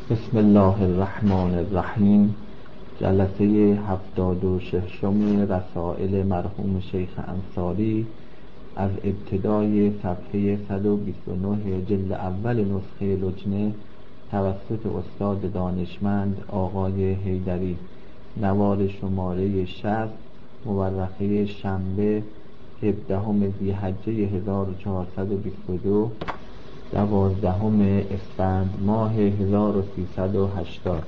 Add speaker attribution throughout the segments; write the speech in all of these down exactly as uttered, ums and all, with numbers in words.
Speaker 1: بسم الله الرحمن الرحیم. جلسه هفتاد و ششم رسائل مرحوم شیخ انصاری از ابتدای صفحه صد و بیست و نه جلد اول نسخه لجنه توسط استاد دانشمند آقای حیدری، نوار شماره شصت، مورخه شنبه هفدهم ذی‌حجه هزار و چهارصد و بیست و دو، دوازدهم اسفند ماه هزار و سیصد و هشتاد.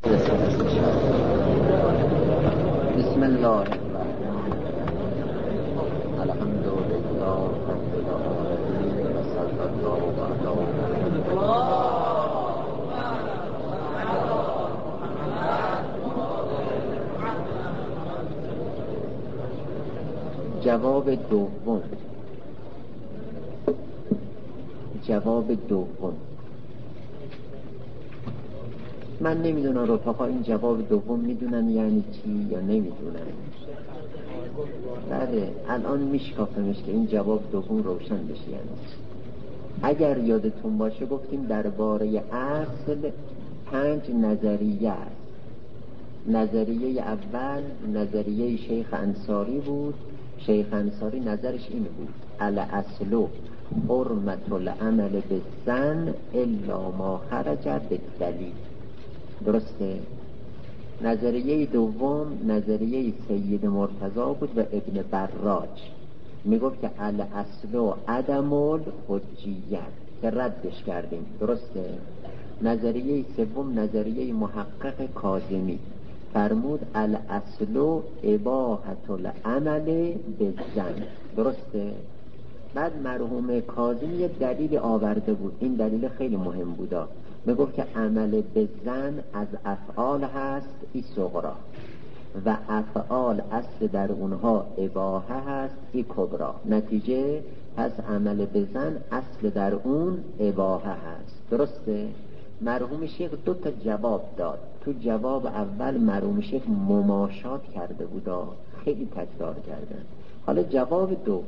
Speaker 2: بسم الله الرحمن الرحیم. الحمدلله رب العالمین و صلی الله علی جواب دوم. جواب دوم من نمیدونم رفقا این جواب دوم میدونن یعنی چی یا نمیدونن. بله الان میشکافمش که این جواب دوم روشن بشه یعنی چی. اگر یادتون باشه گفتیم درباره اصل پنج نظریه است. نظریه اول نظریه شیخ انصاری بود. شیخ انصاری نظرش این بود: الاصل حرمت العمل بالظن الا ما خرج بالدلیل. درسته؟ نظریه دوم نظریه سید مرتضی بود و ابن براج میگفت که الاصل عدم الحجیت که ردش کردیم. درسته؟ نظریه سوم نظریه محقق کاظمی فرمود الاصل اباحة العمل بالظن. درسته؟ بعد مرحوم کاظمی یه دلیل آورده بود، این دلیل خیلی مهم بودا. میگفت که عمل بالظن از افعال هست ای صغرا و افعال اصل در اونها اباحه هست ای کبرا. نتیجه پس عمل بالظن اصل در اون اباحه هست. درسته؟ مرحوم شیخ دو تا جواب داد. تو جواب اول مرحوم شیخ مماشات کرده بودا، خیلی تکرار کردن. حالا جواب دوم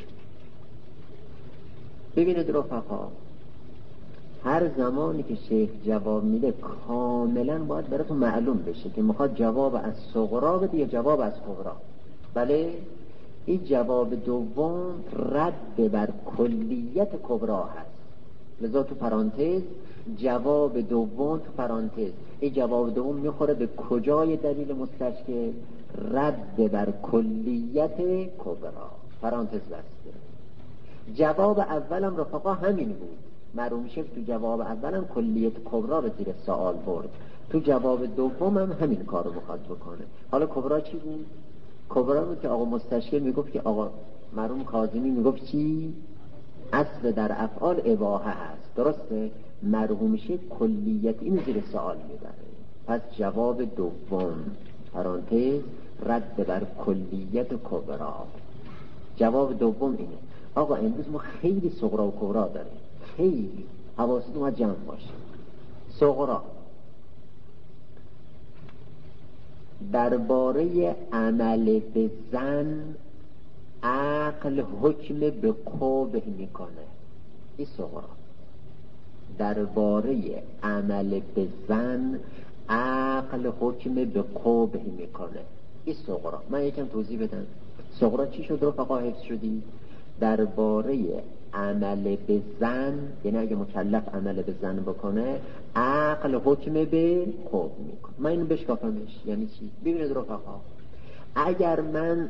Speaker 2: ببینید رفقا، هر زمانی که شیخ جواب میده کاملا باید براتون معلوم بشه که میخواد جواب از صغرا بده یا جواب از کبرا. بله این جواب دوم رد بر کلیت کبرا هست، لذا تو پرانتز جواب دوم تو پرانتز. این جواب دوم میخوره به کجای دلیل مستشکل؟ رد بر کلیت کبرا. پرانتز بسته. جواب اولم رفقا همین بود. مرحوم شیخ تو جواب اولم کلیت کبرا رو زیر سوال برد، تو جواب دوم هم همین کار رو میخواد بکنه. حالا کبرا چی بود؟ کبرا بود که آقا مستشکل میگفت که آقا مرحوم کاظمی میگفت چی؟ اصل در افعال اباحه هست. درسته؟ مرحوم شیخ کلیت این زیر سوال میبره. پس جواب دوم پرانتز رد بر کلیت کبرا. جواب دوم اینه. آقا امروز ما خیلی صغرا و کبرا داریم، خیلی حواستون ما جمع باشه. صغرا درباره عمل به زن عقل حکم به قبح میکنه. این صغرا. درباره عمل به زن عقل حکم به قبح میکنه. این صغرا. من یکم توضیح بدم. صغرا چی شد رفقا حفظ شدی؟ درباره عمل به زن، یعنی اگه مکلف عمل به زن بکنه عقل حکم به قبح میکنه. من اینو بشکافمش یعنی چی؟ ببینید رفقا، اگر من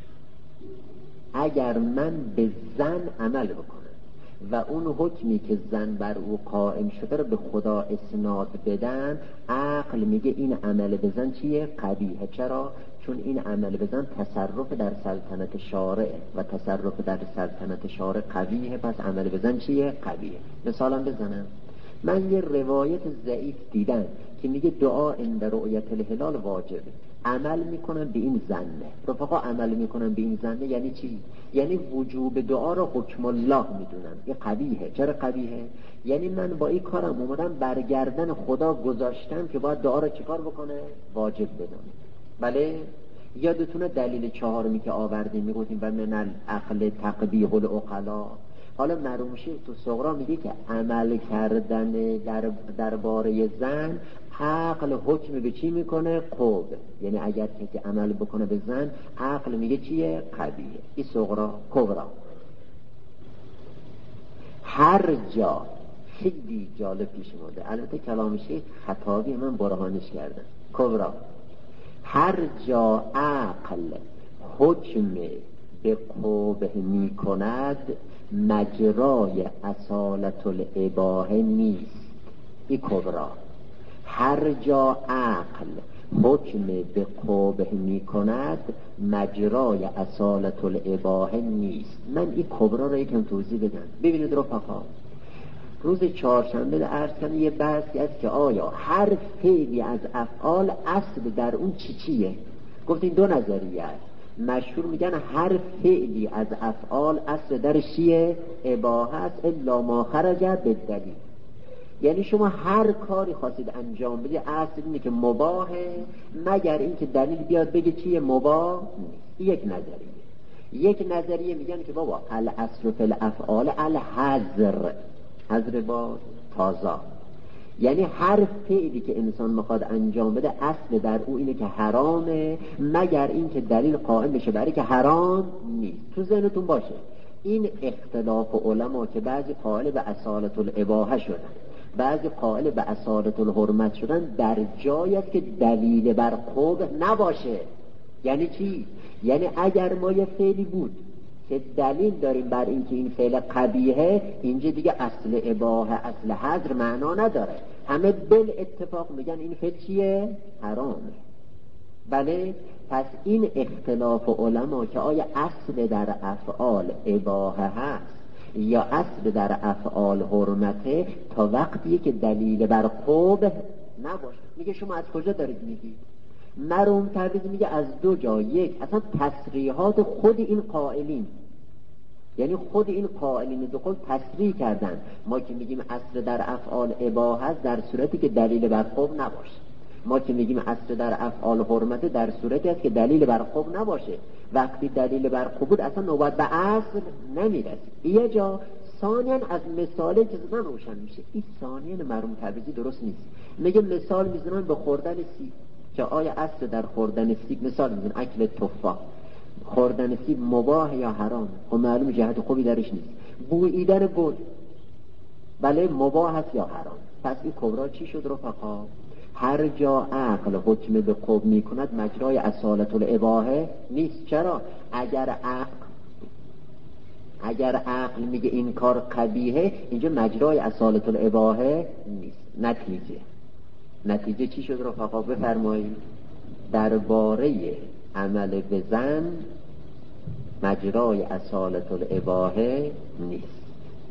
Speaker 2: اگر من به زن عمل بکنم و اون حکمی که زن بر او قائم شده رو به خدا اسناد بدن، عقل میگه این عمل به زن چیه؟ قبیحه. چرا؟ چون این عمل به زن تصرف در سلطنت شارع و تصرف در سلطنت شارع قبیحه. پس عمل به زن چیه؟ قبیحه. مثالم بزنم. من یه روایت ضعیف دیدم که میگه دعا عند رؤیت الهلال واجبه، عمل میکنن به این زنه. رفقا عمل میکنن به این زنه یعنی چی؟ یعنی وجوب دعا رو حکم الله میدونن. این قبیحه. چرا قبیحه؟ یعنی من با این کارم اومدم برگردن خدا گذاشتم که باید دعا رو چیکار بکنه؟ واجب بدونه. بله یادتونه دلیل چهارمی که آوردیم میگفتیم و من العقل تقبیح العقلا، حالا مرحوم شیخ تو صغرا میگه که عمل کردن در درباره زن عقل حکم به چی میکنه؟ قوب. یعنی اگر کسی عمل بکنه به زن عقل میگه چیه؟ قبیه. این صغرا. کبرا هر جا خیلی جالب پیش اومده، البته کلام شیخ خطابی من برهانش کردم. کبرا هر جا عقل حکم به قوبه می کند مجرای اصالت الاباحه نیست. این کبرا. هر جا عقل حکم به قوبه می کند مجرای اصالت الاباحه نیست. من این کبرا را یکم توضیح بدم. ببینید رفقا، روز چهارشنبه عرض کردم یه بحثی است که آیا هر فعلی از افعال اصل در اون چی چیه؟ گفتیم دو نظریه است. مشهور میگن هر فعلی از افعال اصل در چیه؟ اباحه است الا ما خرج بالدلیل. یعنی شما هر کاری خواستید انجام بدید اصل اینه که مباحه مگر اینکه دلیل بیاد بگه چیه؟ مباح نیست. یک نظریه. یک نظریه میگن که بابا الاصل فی الافعال الحظر، حظر با تازه، یعنی هر فعلی که انسان میخواد انجام بده اصل در او اینه که حرامه مگر اینکه دلیل قائم بشه برای که حرام نیست. تو ذهنتون باشه این اختلاف علما که بعضی قائل به اصالت الاباحه شدن، بعضی قائل به اصالت الحرمت شدن، در جایی است که دلیل بر قبح نباشه. یعنی چی؟ یعنی اگر ما یه فعلی بود که دلیل داریم بر اینکه این فعل قبیحه، اینجا دیگه اصل اباحه اصل حظر معنا نداره، همه بل اتفاق میگن این فعل چیه؟ حرامه. بله، پس این اختلاف علما که آیا اصل در افعال اباحه هست یا اصل در افعال حرمته تا وقتیه که دلیل بر قبح نباشه. میگه شما از کجا دارید میگید؟ مرحوم تبریزی میگه از دو جا. یک، اصلا تصریحات خود این قائلین، یعنی خود این قائلین دو خود تصریح کردن ما که میگیم اصل در افعال اباحه است در صورتی که دلیل بر قبح نباشه، ما که میگیم اصل در افعال حرمته در صورتی است که دلیل بر قبح نباشه. وقتی دلیل بر قبح بود اصلا نوبت به اصل نمیرسه. یه جا. ثانیاً از مثالی که زدن روشن میشه این ثانیاً مرحوم تبریزی درست نیست. میگه مثال میزنن به خوردن سیب که آیا اصل در خوردن سیب، مثال میزنن اکل تفاح، خوردن سیب مباح یا حرام؟ خب معلوم جهت خوبی درش نیست. بوییدن گل، بله مباح است یا حرام؟ پس این کبرا چی شد رفقا؟ هر جا عقل حکم به قبح میکند مجرای اصالت الاباحه نیست. چرا؟ اگر عقل اگر عقل میگه این کار قبیحه، اینجا مجرای اصالت الاباحه نیست. نتیجه نتیجه چی شد رفقا؟ بفرمایید. درباره عمل به زن مجرای اصالت الاباحه نیست.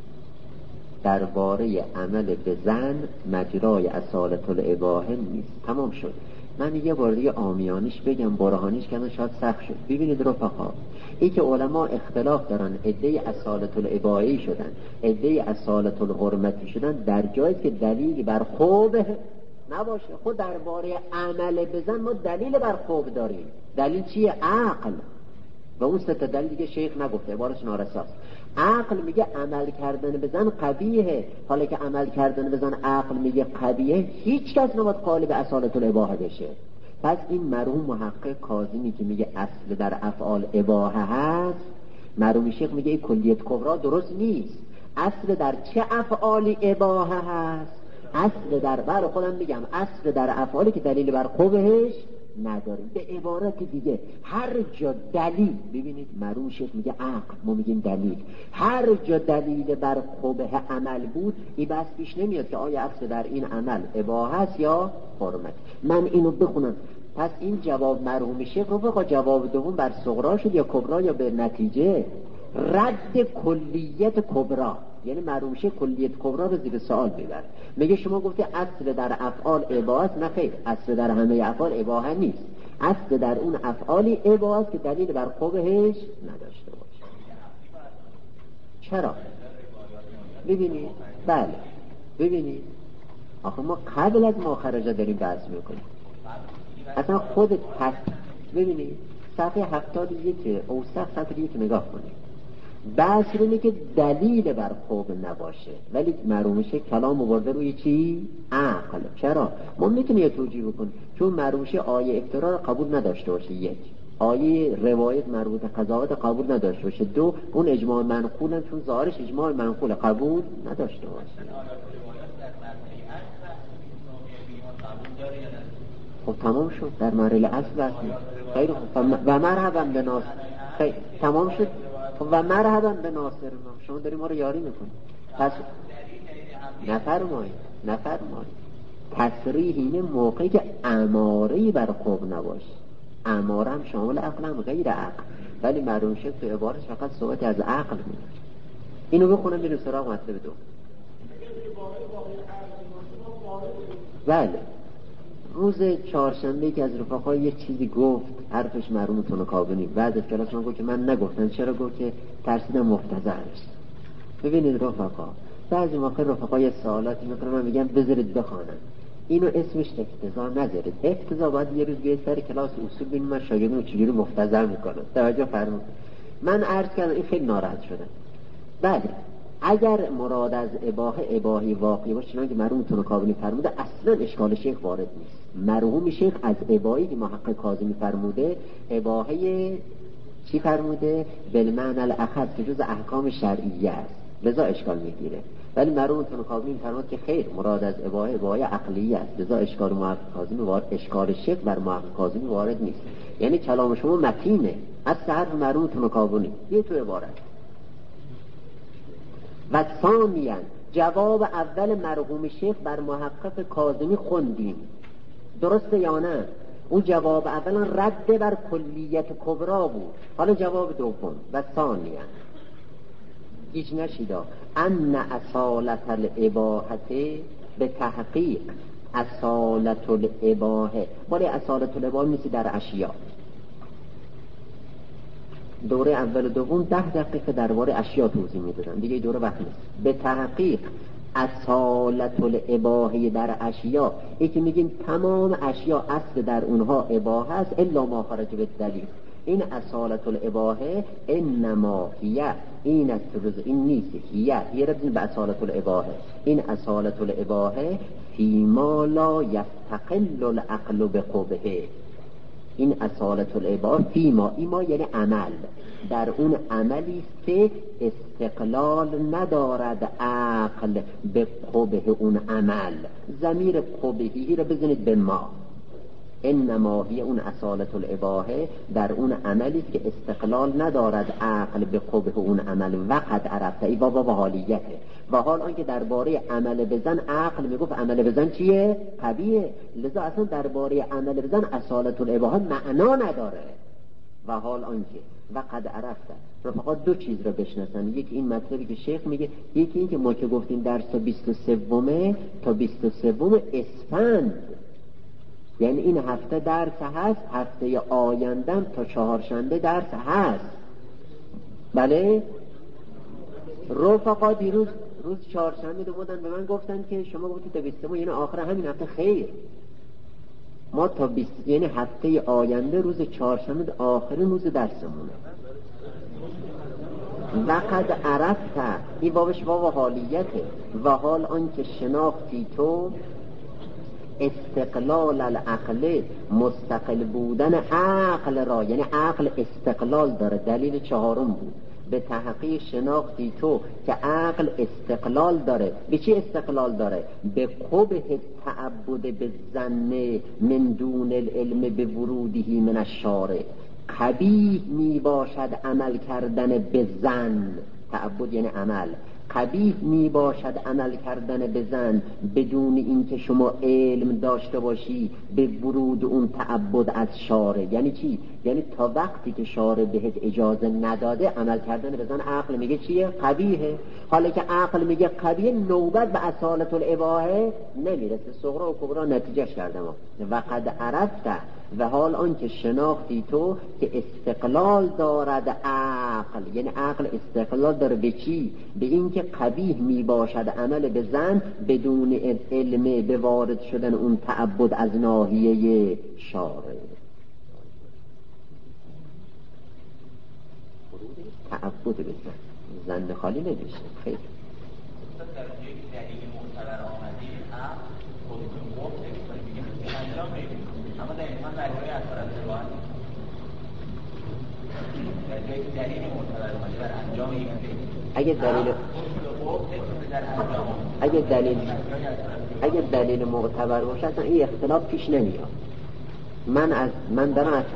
Speaker 2: درباره عمل به زن مجرای اصالت الاباحه نیست. تمام شد. من یه بار دیگه عامیانیش بگم، برهانیش کنم شاید سخت شد. ببینید رفقا، این که علما اختلاف دارن، عده اصالت الاباحه شدن، عده اصالت الحرمتی شدن، در جایی که دلیل بر قبح نباشه. خود درباره عمل به زن ما دلیل بر قبح داریم. دلیل چیه؟ عقل. و اون سه تا دلیل دیگه شیخ نگفته، عبارش نارساست. عقل میگه عمل کردن به زن قبیحه. حالا که عمل کردن به زن عقل میگه قبیحه، هیچ کس نباید قائل به اصالت الاباحه بشه. پس این مرحوم محقق کاظمی که میگه اصل در افعال اباحه هست، مرحوم شیخ میگه این کلیت کبرا درست نیست. اصل در چه افعالی اباحه هست؟ اصل در بر خودم میگم اصل در افعالی که دلیل بر قبحش نداریم. به عبارت دیگه هر جا دلیل، ببینید مرحوم شیخ میگه عقل، ما میگیم دلیل، هر جا دلیل بر قبح عمل بود این بحث پیش نمیاد که آیا اصل در این عمل اباحه است یا حرمت. من اینو بخونم. پس این جواب مرحوم شیخ رو بخوا جواب دوم بر صغرا شد یا کبرا یا به نتیجه رد کلیت کبرا. یعنی مرحوم شیخ کلیت کبرا رو زیر سوال میبره. میگه شما گفتی اصل در افعال اباحه است. نه خیر، اصل در همه افعال اباحه نیست. اصل در اون افعالی اباحه است که دلیل بر قبحش نداشته باشه. چرا؟ ببینید، بله ببینید، آخه ما قبل از ماخرجه داریم بحث میکنیم. اصلا خود پس ببینید صفحه هفتاد و یک اوسط سطر یک نگاه کنید. بحث اینه که دلیل بر خوب نباشه، ولی مرحوم شیخ کلام آورده روی چی؟ عقل. چرا؟ ما میتونیم یه توجیه بکنیم، چون مرحوم شیخ آیه افترا رو قبول نداشته باشه، یک آیه روایت مربوط قضاوت قبول نداشته باشه، دو اون اجماع منقولن چون ظاهرش اجماع منقول قبول نداشته باشه. خب تمام شد در مرحله اصل. خیلی خوب و مرحبا به ناصر. خیلی تمام شد و مرحبا به ناصر ما. شما داری ما رو یاری میکنی. پس نفرمایید نفرمایید تصریح اینه موقعی که اماره‌ای بر خوب نباشه. اماره هم شامل عقل هم غیر عقل، ولی مرحوم شیخ تو عبارت فقط صحبت از عقل میکنه. اینو بخونم بریم سراغ مطلب دو. بله روز چهارشنبه که از رفقا یه چیزی گفت، حرفش مرحوم تنکابنی، بعد از کلاس من گفت که من نگفتم. چرا؟ گفت که ترسیدم مفتضح بشه. ببینید رفقا، بعضی موقع رفقا یه سوالاتی میکنن من میگم بذارید بخوانم، اینو اسمش افتضاح نذارید. افتضاح باید یه روز بیاید سر کلاس اصول ببینید من شاگردمو چجوری مفتضح میکنم. توجه فرمایید. من عرض کردم این خیلی ناراحت شدم. بله اگر مراد از اباحه اباحه واقعی باشه چنانکه مرحوم تنکابنی فرموده، اصلا اشکال شیخ وارد نیست. مرحوم شیخ از اباحی که محقق کاظمی فرموده، اباحه چی فرموده؟ بالمعنی الاخذ که جز احکام شرعیه است، لذا اشکال میگیره. ولی مرحوم تنکابنی فرمود که خیر، مراد از اباحه اباحه عقلیه است، لذا اشکال محقق کاظمی وارد اشکال شیخ بر محقق کاظمی وارد نیست. یعنی کلام شما متینه از حرف مرحوم تنکابنی. یه تو عبارت و ثانیاً جواب اول مرحوم شیخ بر محقق کاظمی خوندیم، درسته یا نه؟ اون جواب اولا رد بر کلیت کبرا بود. حالا جواب دوم و ثانیاً هیچ نشیدا ان اصالت الاباحت به تحقیق اصالت الاباحه، ولی اصالت الاباحه نیست در اشیاء. دوره اول و دوم ده دقیقه درباره اشیاء توضیح میدادن، دیگه دوره وقت نیست. به تحقیق اصالت الاباحه در اشیاء، یکی میگیم تمام اشیاء اصل در اونها اباحه است الا ما خرج بالدلیل. این اصالت الاباحه انما هیه، این است روز این نیست هیه هیه ربطی به اصالت الاباحه. این اصالت الاباحه فیما لا یستقل العقل بقبحه. این اصالت الاباحه فیما، ایما یعنی عمل، در اون عملی که استقلال ندارد عقل به قبح اون عمل. ضمیر قبحی رو بزنید به ما. انما هی اون اصالت الاباحه در اون عملی که استقلال ندارد عقل به قبح اون عمل. وقد عرفت ای بابا و حالیته، و حال آنکه درباره عمل بزن عقل میگفت عمل بزن چیه؟ قبیه، لذا اصلا درباره عمل بزن اصالت الاباحه معنا نداره. و حال آنکه وقد عرفت رفقات دو چیز رو بشناسن، یکی این مطلبی که شیخ میگه، یکی این که ما که گفتیم درس تا بیست و سومه تا بیست و سوم اسفند، یعنی این هفته درس هست، هفته آیندم تا چهارشنبه درس هست. بله رفقا دیروز روز چهارشنبه دو بودن به من گفتن که شما گفتید تا بیستم، یعنی آخر همین هفته. خیر، ما تا بیست یعنی هفته آینده روز چهارشنبه آخرین روز درسمونه. وقد عرفت این بابش باب حالیته، و حال آنکه شناختی تو استقلال العقل، مستقل بودن عقل را، یعنی عقل استقلال داره، دلیل چهارم بود. به تحقیق شناختی تو که عقل استقلال داره. به چی استقلال داره؟ به قبح تعبد به ظن من دون العلم به ورودهی من الشارع. قبیح می باشد عمل کردن به ظن، تعبد یعنی عمل، قبیح می باشد عمل کردن به ظن بدون اینکه شما علم داشته باشی به ورود اون تعبد از شارع. یعنی چی؟ یعنی تا وقتی که شارع بهت اجازه نداده عمل کردن به ظن عقل میگه چیه؟ قبیحه. حالا که عقل میگه قبیحه، نوبت به اصالت الاباحه نمیرسه. صغرا و کبرا نتیجهش کردم. وقد عرفت و حال آنکه شناختی تو که استقلال دارد عقل، یعنی عقل استقلال داره به چی؟ به این که قبیح می باشد عمل به ظن بدون علم به وارد شدن اون تعبد از ناحیه شارع. تعبد به ظن زن خالی نمیشه. خیلی
Speaker 3: اما در این حال مجموعه اثر از روان در یک دلیل معتبر اومده بر انجام یک فعل،
Speaker 2: اگه دلیل اگه دلیل اگه دلیل معتبر باشه اصلا این اختلاف پیش نمیاد. من از من دارم از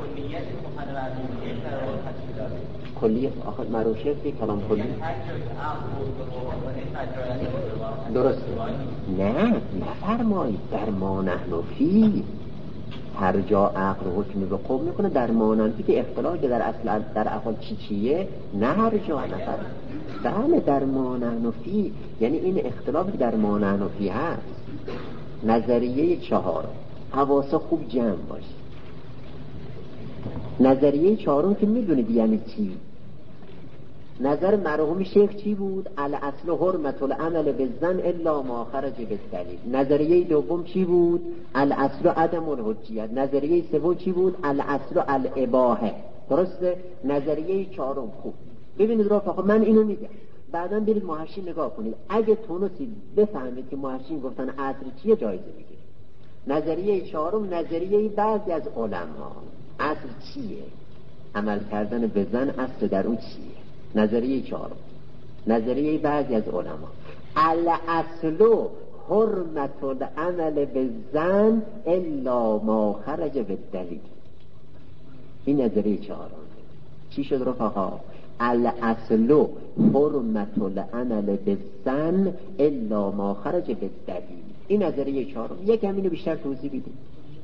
Speaker 2: کلیت آخر مروشه فی کلام کلی درسته. نه نفرمایید در ما نحن فی، هر جا عقل حکم به قوم میکنه در ما نحن فی که اختلاف در اصل در افعال چی چیه، نه هر جا نفر. بله در ما نحن فی یعنی این اختلاف در ما نحن فی هست. نظریه چهار حواس خوب جمع باشه. نظریه چهارم که میدونید یعنی چی؟ نظر مرحوم شیخ چی بود؟ الاصل حرمت العمل بالظن الا ما خرج بالدلیل. نظریه دوم چی بود؟ الاصل عدم الحجیت. نظریه سوم چی بود؟ الاصل الاباحه. درسته؟ نظریه چهارم خوب ببینید رفقا، من اینو میگم بعداً برید محشی نگاه کنید. اگه تونستید بفهمید که محشی گفتن اصل چیه جایزه میگیرید. نظریه چهارم نظریه بعضی از علما، اصل چیه؟ عمل کردن به زن اصل در اون چیه؟ نظریه چهارم نظریه بعضی از علما الاصل حرمت العمل بالظن الا ما خرج بالدلیل. این نظریه چهارم. چی شد رفقا؟ الاصل حرمت العمل بالظن الا ما خرج بالدلیل. این نظریه چهارم. یکم اینو بیشتر توضیح بدیم.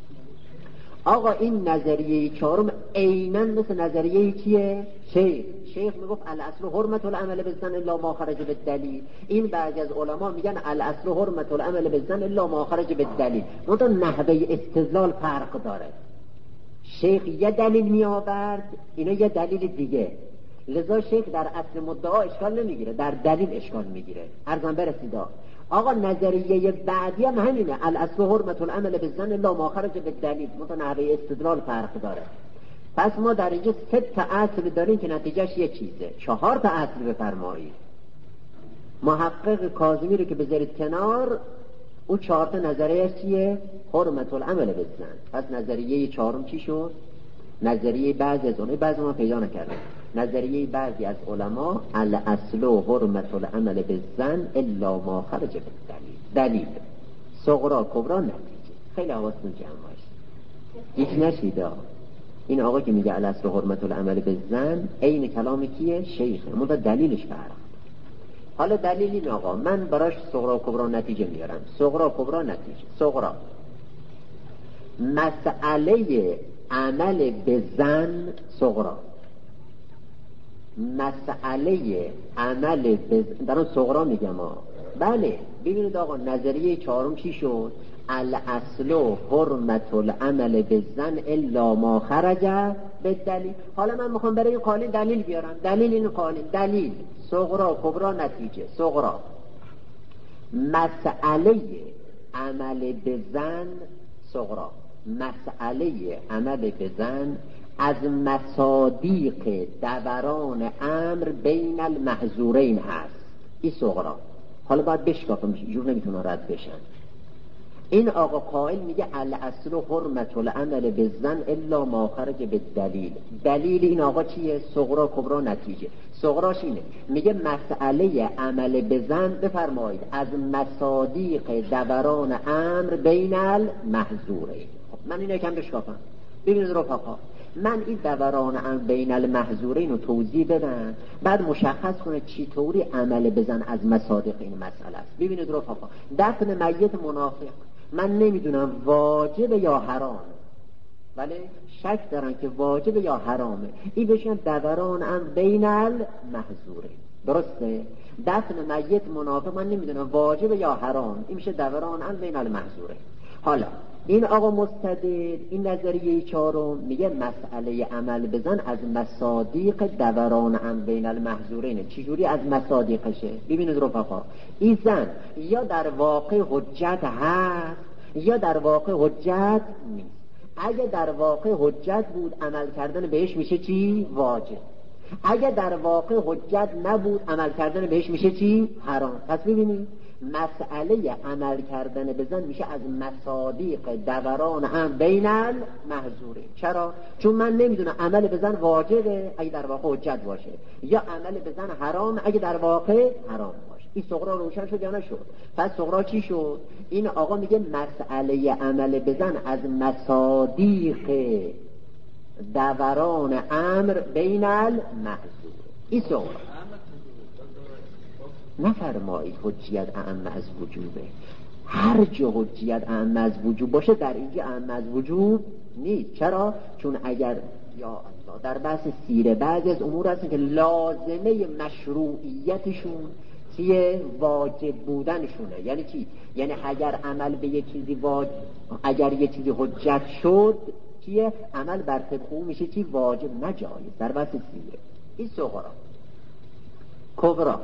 Speaker 2: آقا این نظریه چهارم عیناً مثل نظریه چیه؟ شیخ شیخ میگفت الاصل حرمت العمل بالظن الا ما خرج بالدلیل. این بعضی از علما میگن الاصل حرمت العمل بالظن الا ما خرج بالدلیل. منتها نحوه استدلال فرق داره. شیخ یه دلیل می آورد، اینا یه دلیل دیگه. لذا شیخ در اصل مدعا اشکال نمیگیره، در دلیل اشکال میگیره. ارزم برسیدا آقا نظریه بعدی هم همینه، الاصل حرمت العمل بالظن الا ما خرج بالدلیل. منتها نحوه استدلال فرق داره. پس ما در اینجا سه تا اصل داریم که نتیجهش یه چیزه. چهار تا اصل بفرمایید. محقق کاظمی رو که بذارید کنار، او چهار تا نظریه چیه؟ حرمت العمل بالظن. پس نظریه چهارم چی شد؟ نظریه بعضی از اونها بعضی ما پیدا نکردن. نظریه بعضی از علما الاصل حرمت العمل بالظن الا ما خرج بالدلیل. دلیل صغرا کبرا نتیجه. خیلی حواستون جمع باشه. هیچ نشیده این آقا که میگه الاصل حرمت العمل بالظن عین کلام کیه؟ شیخه. اما دلیلش فرق. حالا دلیل این آقا من براش صغرا کبرا نتیجه میارم. صغرا کبرا نتیجه. صغرا مسئله عمل به زن صغرا، مسئله عمل به زن در اون صغرا میگم ها. بله ببینید آقا نظریه چهارم چی شد؟ الاصل حرمت العمل به زن الا ما خرج بالدلیل. حالا من میخوام برای این قانون دلیل بیارم. دلیل این قانون دلیل صغرا کبرا نتیجه. صغرا مسئله عمل به زن صغرا مسئله عمل به زن از مصادیق دوران امر بین المحظورین هست. این صغرا. حالا باید بشکافم جور نمیتونه رد بشن. این آقا قائل میگه الاصل حرمت العمل بالظن الا ما خرج بالدلیل. دلیل این آقا چیه؟ صغرا کبرا نتیجه. صغراش اینه میگه مسئله عمل به زن بفرمایید از مصادیق دوران امر بین المحظورین. من اینو یکم بشکافم. ببینید رفقا، من این دوران امر بین المحظورین رو توضیح بدم، بعد مشخص کنه چی طوری عمل بزن از مصادیق این مسئله است. ببینید رفقا، دفن میت منافق من نمیدونم واجب یا حرام، ولی شک دارن که واجب یا حرامه. این بشن دوران امر بین المحظورین. درسته؟ دفن میت منافق من نمیدونم واجب یا حرام، این میشه دوران امر بین المحظورین. حالا این آقا مستدل این نظریه چهارم میگه مسئله عمل بزن از مصادیق دوران هم بین المحظورین. چجوری از مصادیقشه؟ ببینید رفقا، این زن یا در واقع حجت هست یا در واقع حجت نیست. اگه در واقع حجت بود عمل کردن بهش میشه چی؟ واجب. اگه در واقع حجت نبود عمل کردن بهش میشه چی؟ حرام. پس ببینید مسئله عمل کردن به زن میشه از مصادیق دوران هم بین المحظورین. چرا؟ چون من نمیدونم عمل به زن واجبه اگه در واقع حجت باشه یا عمل به زن حرام اگه در واقع حرام باشه. این صغرا روشن شد یا نشد؟ پس صغرا چی شد؟ این آقا میگه مسئله عمل به زن از مصادیق دوران امر بین المحظور. این صغرا نفرمایید حجیت اعم از وجوبه. هر جا حجیت اعم از وجوب باشه در اینجا اعم از وجوب نیست. چرا؟ چون اگر یا الله در بحث سیره بعضی از امور هستن که لازمه مشروعیتشون چیه؟ واجب بودنشونه. یعنی چی؟ یعنی اگر عمل به یک چیزی واجب، اگر یک چیزی حجت شد چیه؟ عمل بر طبق او میشه چی؟ واجب نجایز در بحث سیره. این صغرا. کبرا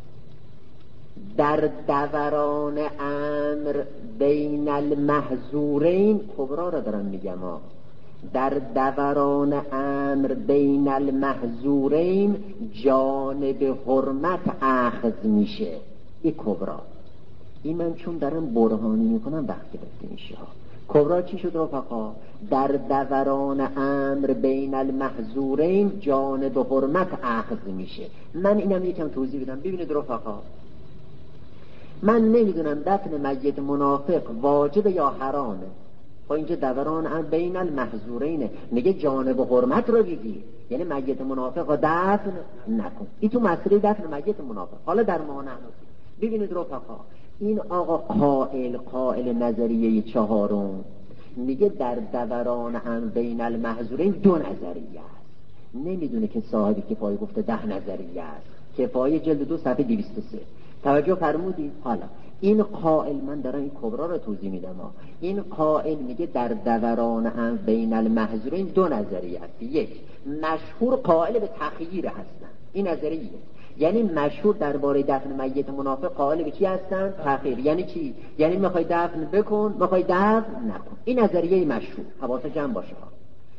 Speaker 2: در دوران امر بین المحظورین، کبرا را دارم میگم ها، در دوران امر بین المحظورین جانب حرمت اخذ میشه. این کبرا. این من چون دارم برهانی میکنم وقت گرفته میشه ها. کبرا چی شد رفقا؟ در دوران امر بین المحظورین جانب حرمت اخذ میشه. من اینم یکم توضیح بدم. ببینید رفقا، من نمیدونم دفن میت منافق واجب یا حرامه. با اینجا دوران امر بین المحظورینه، میگه جانب حرمت رو بگیر، یعنی میت منافق رو دفن نکن. این تو مسئله دفن میت منافق. حالا در مانع ببینید رفقا، این آقا قائل قائل نظریه چهارم میگه در دوران امر بین المحظورین دو نظریه است. نمیدونه که صاحب کفایه گفته ده نظریه است. کفایه جلد دو صفحه دویست و سه. توجه فرمودید؟ حالا این قائل، من دارم این کبرا رو توضیح میدم ها. این قائل میگه در دوران امر بین المحظورین دو نظریه است. یک، مشهور قائل به تخییر هستن. این نظریه، یعنی مشهور درباره دفن میت منافق قائل به چی هستن؟ تخییر. یعنی چی؟ یعنی میخوای دفن بکن، میخوای دفن نکن. این نظریه مشهور، حواس جمع باشه ها.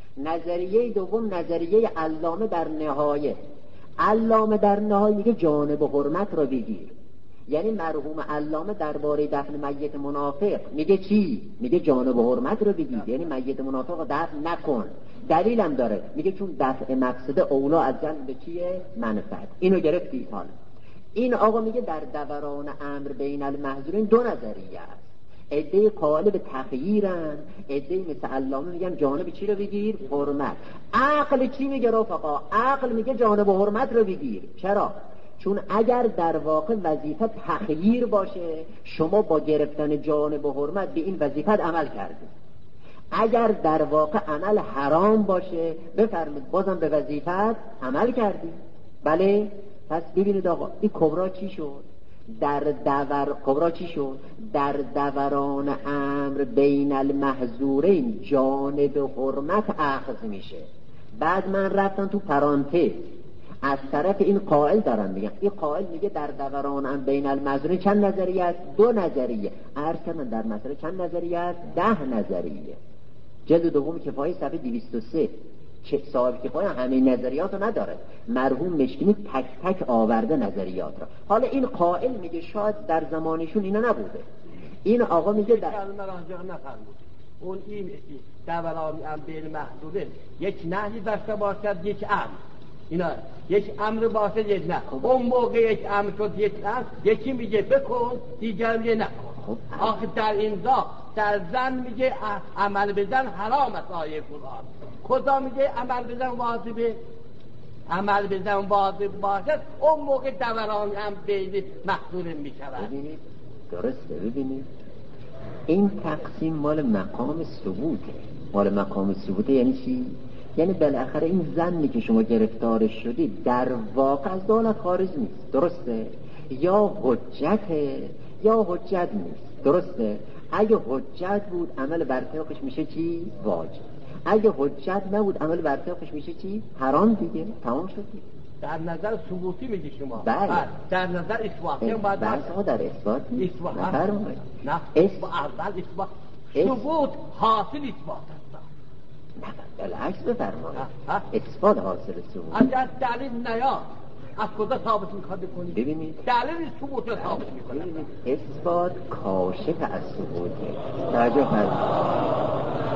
Speaker 2: نظریه دوم نظریه علامه در نهایه. علامه در نهایه میگه جانب حرمت رو بگیر. یعنی مرحوم علامه درباره دفن میت منافق میگه چی؟ میگه جانب حرمت رو بگیر، یعنی میت منافق رو دفن نکن. دلیلم داره، میگه چون دفع مقصد اولا از جنب چیه؟ منفعت. اینو گرفتی؟ حالا این آقا میگه در دوران امر بین المحظورین دو نظریه است. عده قائل به تخییرن، عده مثل علامه میگن جانب چی رو بگیر؟ حرمت. عقل چی میگه رفقا؟ عقل میگه جانب حرمت رو بگیر. چرا؟ چون اگر در واقع وظیفه تخییر باشه، شما با گرفتن جانب حرمت به این وظیفه عمل کردید. اگر در واقع عمل حرام باشه، بفرمید بازم به وظیفه عمل کردید. بله؟ پس ببینید آقا این کبرا چی شد؟ در دور کبرا چی شد؟ در دوران امر بین المحظورین جانب حرمت اخذ میشه. بعد من رفتم تو پرانتز از طرف این قائل دارم میگم. این قائل میگه در دوران امر بین المحظورین چند نظریه است؟ دو نظریه. عرض کردم در مسئله چند نظریه است؟ ده نظریه. جلد دوم کفایه صفحه دویست و سه. چه صاحب کفایه همه نظریات رو نداره، مرحوم مشکینی تک تک آورده نظریات را. حالا این قائل میگه شاید در زمانشون اینا نبوده. این آقا میگه در
Speaker 4: اون این دوران امر بین المحظورین یک نهی داشته باشد، یک امر. اینا یک امر باشه، یک نه. اون موقع یک امر شد، یک نه. یکی میگه بکن، دیگر میگه نکن. آخه در اینجا در زن میگه عمل بزن حرام است. آیه قرآن کجا میگه عمل بزن واجبه؟ عمل بزن واجب باشد اون موقع دوران هم بین محظورین میشود.
Speaker 2: ببینید درسته. ببینید این تقسیم مال مقام ثبوته. مال مقام ثبوته یعنی چی؟ یعنی بالاخره این زنی که شما گرفتارش شدید در واقع از دولت خارج نیست. درسته؟ یا حجته یا حجت نیست. درسته؟ اگه حجت بود عمل بر طبقش میشه چی؟ واجب. اگه حجت نبود عمل بر طبقش میشه چی؟ حرام دیگه. تمام شد.
Speaker 4: در نظر ثبوتی میگی شما؟
Speaker 2: بله.
Speaker 4: در نظر اثباتی هم باید
Speaker 2: بحث ها در اثبات نیست.
Speaker 4: اثبات
Speaker 2: نفرمایید.
Speaker 4: نه اثبات اول اثبات ثبوت حاصل اثبات است.
Speaker 2: نه بالعکس بفرمایید اثبات حاصل ثبوت.
Speaker 4: اگر دلیل نیاد از کجا ثابت میخواد بکنید؟
Speaker 2: ببینید
Speaker 4: دلیل ثبوت رو ثابت میکنه.
Speaker 2: ببینید اثبات کاشف از ثبوته. توجه فرمایید.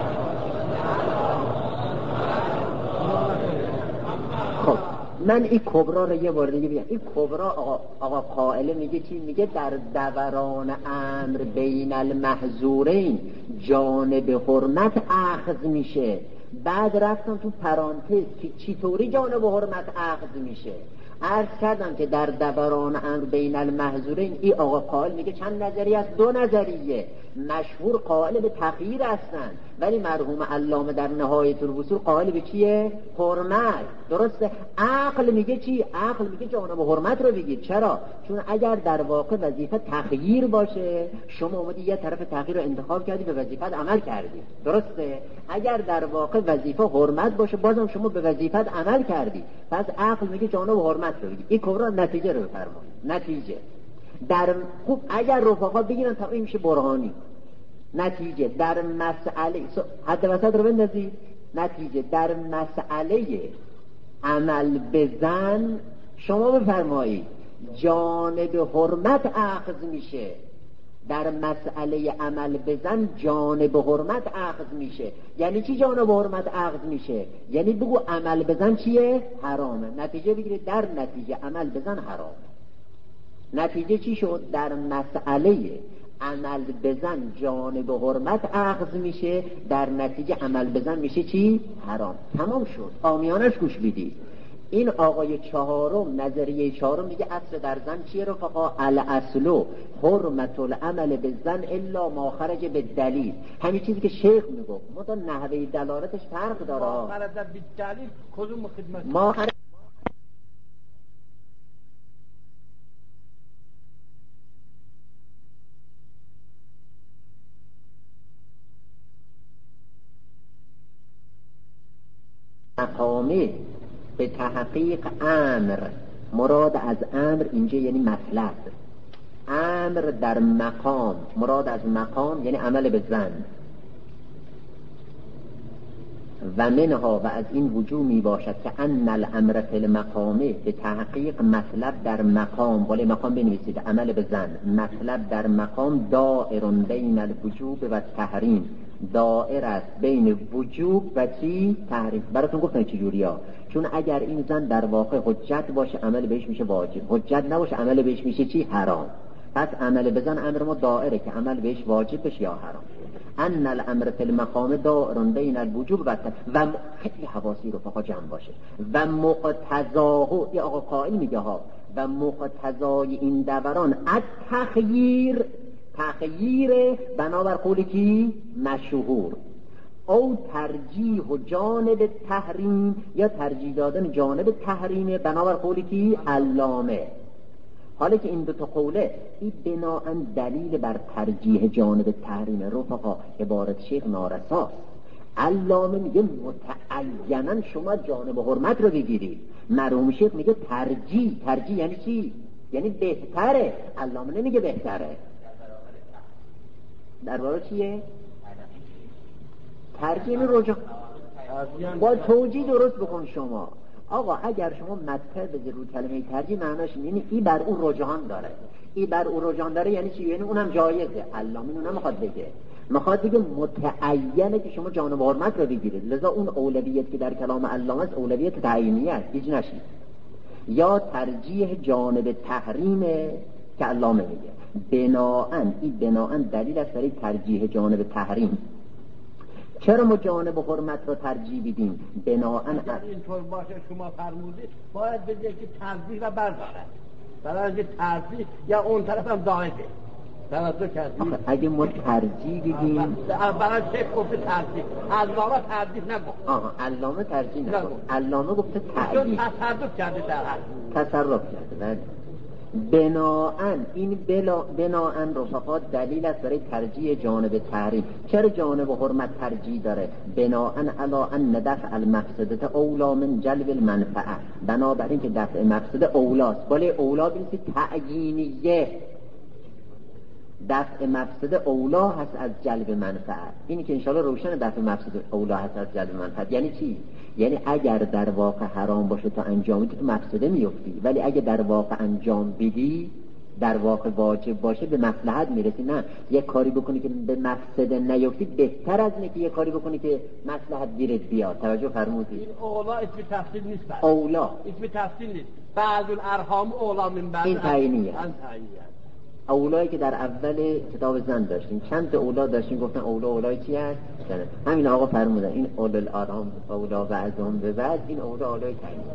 Speaker 2: خب من این کبرا رو یه بار دیگه بگم. این کبرا آقا, آقا قائله میگه چی؟ میگه در دوران امر بین المحظورین جانب حرمت اخذ میشه. بعد رفتم تو پرانتز که چطوری جانب حرمت اخذ میشه. عرض کردم که در دوران امر بین المحظورین این آقا قائل میگه چند نظریه است؟ دو نظریه. مشهور قائل به تغییر هستن، ولی مرحوم علامه در نهایت الوصول قائل به چیه؟ حرمت. درسته؟ عقل میگه چی؟ عقل میگه جانب حرمت رو بگید. چرا؟ چون اگر در واقع وظیفه تغییر باشه، شما اومدی یه طرف تغییر رو انتخاب کردی، به وظیفت عمل کردی. درسته؟ اگر در واقع وظیفه حرمت باشه، بازم شما به وظیفت عمل کردی. پس عقل میگه جانب حرمت رو بگید. این کبرا نتیجه رو بفرمایید. نتیجه در خوب اگر رفقا بگیرن تا این میشه برهانی. نتیجه در مسئله حد وسط رو بندازید. نتیجه در مسئله عمل بزن شما بفرمایید جانب حرمت اخذ میشه. در مسئله عمل بزن جانب حرمت اخذ میشه. یعنی چی جانب حرمت اخذ میشه؟ یعنی بگو عمل بزن چیه؟ حرامه. نتیجه بگیرید در نتیجه عمل بزن حرامه. نتیجه چی شد؟ در مسئله عمل بزن جانب حرمت اخذ میشه، در نتیجه عمل بزن میشه چی؟ حرام. تمام شد. آمیانش گوش بدید. این آقای چهارم، نظریه چهارم میگه اصل در زن چیه رفقا؟ الاصل حرمت العمل بزن الا ما خرج به دلیل. همین چیزی که شیخ میگفت، متا نحوه دلالتش فرق داره.
Speaker 4: ما خرج به دلیل کدوم خدمت؟
Speaker 2: ما خرج مقامه به تحقیق امر. مراد از امر اینجا یعنی مطلب. امر در مقام، مراد از مقام یعنی عمل به زن. و منها و از این وجوه می باشد که ان الامر فی المقامه به تحقیق مطلب در مقام، ولی مقام بنویسید عمل به زن. مطلب در مقام دائر بین الوجوب و تحریم، دائر است بین وجوب و چی؟ تحریم. براتون گفتم چه جوریا. چون اگر این زن در واقع حجت باشه عمل بهش میشه واجب، حجت نباشه عمل بهش میشه چی؟ حرام. پس عمل بزن امر ما دائره که عمل بهش واجب بشه یا حرام. ان الامر فی المقام دائر بین الوجوب و و خیلی حواسی رو فقط جمع باشه. و مقتضاه، یا آقا قائل میگه ها، و مقتضای این دوران التخییر، تخییر بنابر قولی کی؟ مشهور. او ترجیح و جانب تحریم، یا ترجیح دادن جانب تحریم بنابر قولی کی؟ علامه. حالا که این دو تا قوله این بناءً دلیل بر ترجیح جانب تحریم رفقا عبارت شیخ نارساست. علامه میگه متعیناً شما جانب حرمت رو بگیرید. مرحوم شیخ میگه ترجیح. ترجیح یعنی چی؟ یعنی بهتره. علامه نمیگه بهتره. درباره چیه؟ ترجیح رجوع. با توجیه درست بکن شما. آقا اگر شما مدخل بذاری رو کلمه ترجیح معناش یعنی ای بر اون رجحان داره. ای بر اون رجحان داره یعنی چی؟ یعنی اونم جایزه. علامه اون نمیخواد بگه. میخواد بگه متعینه که شما جانب حرمت رو بگیرید. لذا اون اولویت که در کلام علامه است اولویت تعیینی است. هیچ نشید. یا ترجیح جانب تحریمه که علامه میگه. بناءً این بناءً دلیل است برای ترجیح جانب تحریم. چرا ما جانب حرمت رو ترجیح بدیم؟ بناءً
Speaker 4: اینطور باشه شما فرمودید باید بگید که ترجیح رو بردارد. برای اینکه ترجیح یا اون طرف هم دائره. توجه کردید؟
Speaker 2: اگه ما ترجیح بدیم
Speaker 4: برای شیخ گفته ترجیح، علامه ترجیح نگفت.
Speaker 2: آها علامه ترجیح نگفت. علامه گفته تعیین.
Speaker 4: تصرف کرده در حد.
Speaker 2: تصرف کرده. بناءً این بلا بناءً رفقا دلیل است برای ترجیح جانب تحریم. چرا جانب حرمت ترجیح داره؟ بناءً علی ان دفع المفسده اولا من جلب المنفعه. بنابراین که دفع مفسده اولاست. ولی اولا بنویسید تعیینیه. دفع مفسده اولا هست از جلب منفعت. اینی که انشاءالله روشن دفع مفسده اولا هست از جلب منفعت. یعنی چی؟ یعنی اگر در واقع حرام باشه تا انجام بدی تو مفسده میفتی، ولی اگه در واقع انجام بدی در واقع واجب باشه به مصلحت میرسی. نه یک کاری بکنی که به مفسده نیفتی بهتر از اینه که یک کاری بکنی که مصلحت گیرت بیاد. توجه فرمودید؟
Speaker 4: این اولا اسم تفصیل نیست.
Speaker 2: اولا
Speaker 4: اسم تفصیل نیست. بعض الارحام اولا من بعض
Speaker 2: این تعیینیه.
Speaker 4: تعیینیه.
Speaker 2: اولایی که در اول کتاب زن داشتیم چند تا اولا داشتیم، گفتن اولا اولای چی هست؟ همین آقا فرمودن این اول الارحام اولا بعضهم به بعض، این اولا اولای تعیینیه.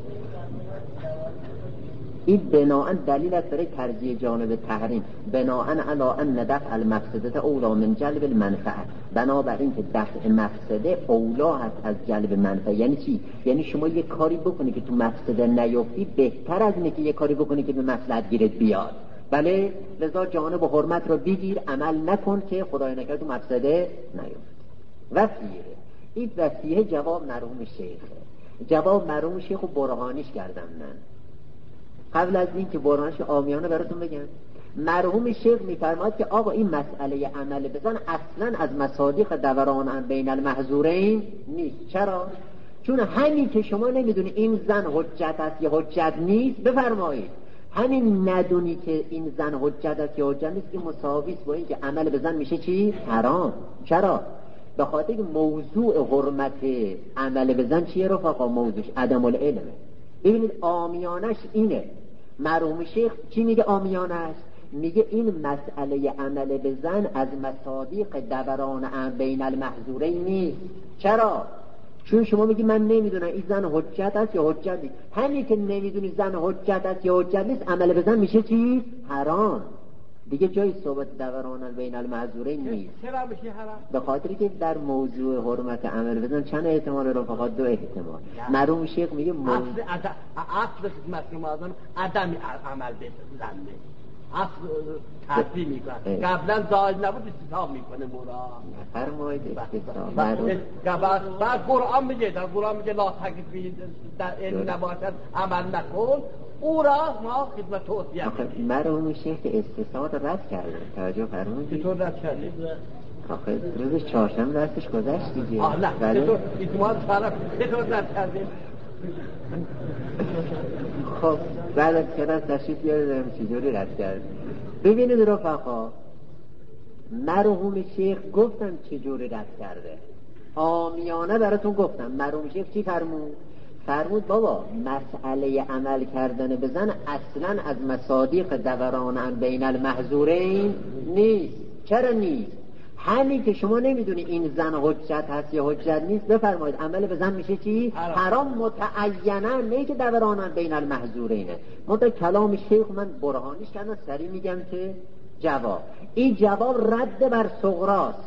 Speaker 2: این بناءً دلیل است برای ترجیح جانب تحریم، بناءً علی ان دفع المفسده اولا من جلب المنفعه، بنابراین که دفع مفسده اولا هست از جلب منفعه. یعنی چی؟ یعنی شما یک کاری بکنی که تو مفسده نیفتی بهتر از اینه که یک کاری بکنی که به مصلحت گیرت بیاد. بله، لذا جانب و حرمت رو بگیر، عمل نکن که خدای نکرده تو مفسده نیفت. وسیله این وسیله جواب مرحوم شیخ، جواب مرحوم شیخ رو برهانیش کردم. من قبل از این که برهانش عامیانه براتون بگم، مرحوم شیخ میفرماد که آقا این مسئله عمل بزن اصلا از مصادیق دوران بین المحظورین نیست. چرا؟ چون همین که شما نمیدونی این زن حجت است یا حجت نیست، بفرمایید همین ندونی که این زن حجت است یا حجت نیست این مساوی است با این که عمل بزن میشه چی؟ حرام. چرا؟ به خاطر که موضوع حرمت عمل بزن چیه رفقا؟ موضوعش عدم العلمه. ببینید عامیانش اینه. مرحوم شیخ چی میگه عامیانش؟ میگه این مسئله عمل بزن از مصادیق دوران بین المحظورین نیست. چرا؟ چون شما میگی من نمیدونم این زن حجت است یا حجت نیست. همین که نمیدونی زن حجت است یا حجت نیست عمل بزن میشه چی؟ حرام. دیگه جای صحبت دوران بین المحظورین نیست.
Speaker 4: چرا میشه حرام؟
Speaker 2: به خاطری که در موضوع حرمت عمل بزن چند احتمال رو؟ فقط دو احتمال. مرحوم شیخ میگه مو...
Speaker 4: اصل اصل مسلم اعظم عدم عمل بزن. اصل تفصیل میکنه. قبلا زائد نبود استثاب میکنه مورا.
Speaker 2: فرمایید استثاب.
Speaker 4: بعد قرآن میگه، در قرآن میگه لا تکفی در علم نباشد عمل نکن. او را ما خدمت توصیه میکنیم.
Speaker 2: مرحوم شیخ استثاب رد کرده. توجه فرمایید.
Speaker 4: چطور رد کرده؟
Speaker 2: آخه روز چهارشنبه درسش گذشت دیگه.
Speaker 4: آه نه. چطور اعتماد طرف چطور رد کرده؟
Speaker 2: خب بعد از کلاس تشریف بیاریم چجوری رد کرد. ببینید رفقا، مرحوم شیخ گفتم چجوری رد کرده، عامیانه براتون گفتم. مرحوم شیخ چی فرمود؟ فرمود بابا مسئله عمل کردن بزن اصلا از مصادیق دوران بین المحظورین نیست. چرا نیست؟ همین که شما نمیدونی این زن حجت هست یا حجت نیست، بفرمایید عمل بزن میشه چی؟ حرام, حرام متعینا، نه که دوران بین المحظورینه. منتها کلام شیخ من برهانیش کردم، سریع میگم که جواب این جواب رد بر صغراست.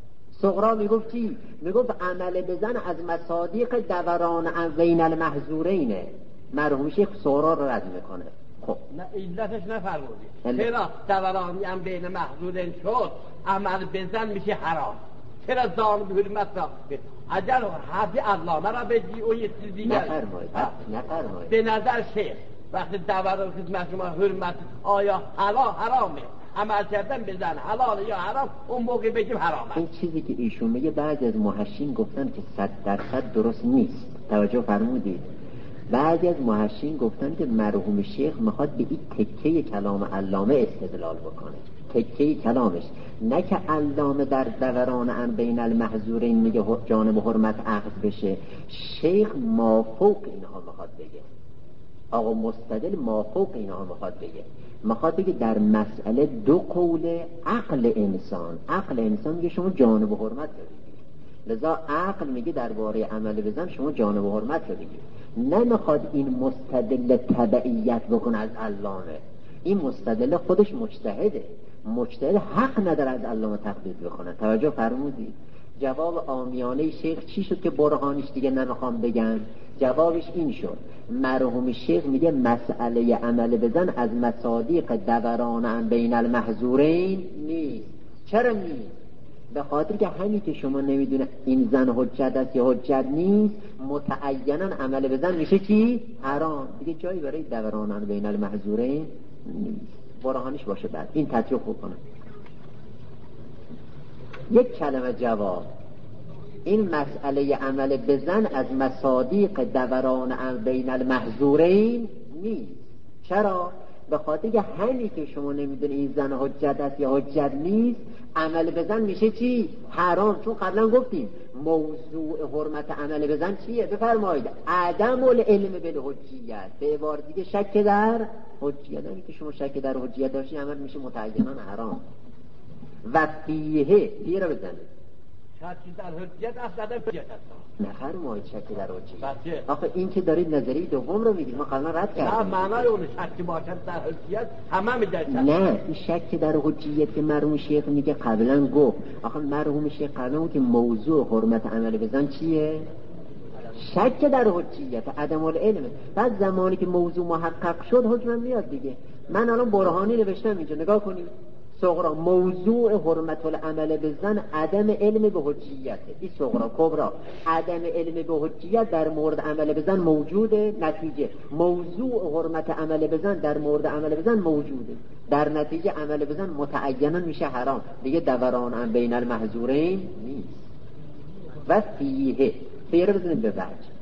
Speaker 2: صغرا میگفت چی؟ میگفت عمل بزن از مصادیق دوران بین المحظورینه. مرحوم شیخ صغرا رو رد میکنه. خب
Speaker 4: نه علتش نفرمودی. چرا دورانی هم بین محظورین شد عمل بزن میشه حرام؟ چرا زان به حرمت را اجل حرفی الله را بگی و یه چیز دیگر
Speaker 2: نفرمایید نفرمایید.
Speaker 4: به نظر شیخ وقتی دوران خدمت شما حرمت آیا حلال حرامه عمل کردن بزن حلال یا حرام، اون موقع بگیم حرامه.
Speaker 2: این چیزی که ایشون میگه بعضی از محشین گفتن که صد درصد درست نیست. توجه فرمودید؟ بعضی از محشین گفتن که مرحوم شیخ میخواد به این تکه کلام علامه استدلال بکنه، تکه کلامش، نه که علامه در دوران ان بین المحظورین میگه جانب حرمت عقد بشه. شیخ مافوق اینها میخواد بگه، آقا مستدل مافوق اینها میخواد بگه. میخواد بگه در مسئله دو قول عقل انسان، عقل انسان میگه شما جانب حرمت رو بگیر، لذا عقل میگه درباره عمل بزن شما جانب حرمت رو بگیر. نمیخواد این مستدل تبعیت بکنه از علامه. این مستدل خودش مجتهده، مجتهد حق نداره از علامه تقلید بکنه. توجه فرمودید؟ جواب عامیانه شیخ چی شد که برهانیش دیگه نمیخوام بگم؟ جوابش این شد، مرحوم شیخ میگه مسئله عمل بزن از مصادیق دوران بین المحظورین نیست. چرا نیست؟ به خاطر که همین که شما نمیدونه این زن حجت است یا حجت نیست، متعینا عمل بزن میشه چی؟ حرام. دیگه جایی برای دوران بین المحظورین نیست. برهانش باشه بعد این تطبیق بکنه. یک کلمه جواب. این مسئله عمل بزن از مصادیق دوران بین المحظورین نیست. چرا؟ به خاطر که همین که شما نمیدونی این زن حجت است یا حجت نیست، عمل بزن میشه چی؟ حرام. چون قبلا گفتیم موضوع حرمت عمل بزن چیه؟ بفرمایید عدم العلم بالحجیت. به عبارت دیگه شک در حجیت. همین که شما شک در حجیت داشتی عمل میشه متعینا حرام. و فیه فیه رو بزنید.
Speaker 4: شکی در حجیت اصلا حجیت است.
Speaker 2: نفرمایید شکی در حجیت. آخه این که دارید نظری دوم رو میگید، ما قبلا رد کردیم.
Speaker 4: نه معنای اون شکی باشد در حجیت همه میگه.
Speaker 2: نه این شکی در حجیت که مرحوم شیخ میگه قبلا گفت. آخه مرحوم شیخ قبلا بود که موضوع حرمت عمل بزن چیه؟ شک در حجیت، عدم العلم. بعد زمانی که موضوع محقق شد حکم میاد دیگه. من الان برهانی نوشتم اینجا، نگاه کنید. صغرا موضوع حرمت العمل بزن عدم علم به حجیته. این صغرا. کبرا عدم علم به حجیت در مورد عمل بزن موجوده. نتیجه موضوع حرمت عمل بزن در مورد عمل بزن موجوده. در نتیجه عمل بزن متعینا میشه حرام دیگه. دوران بین المحظورین نیست. و فیه فیه رو بزنید به وجه.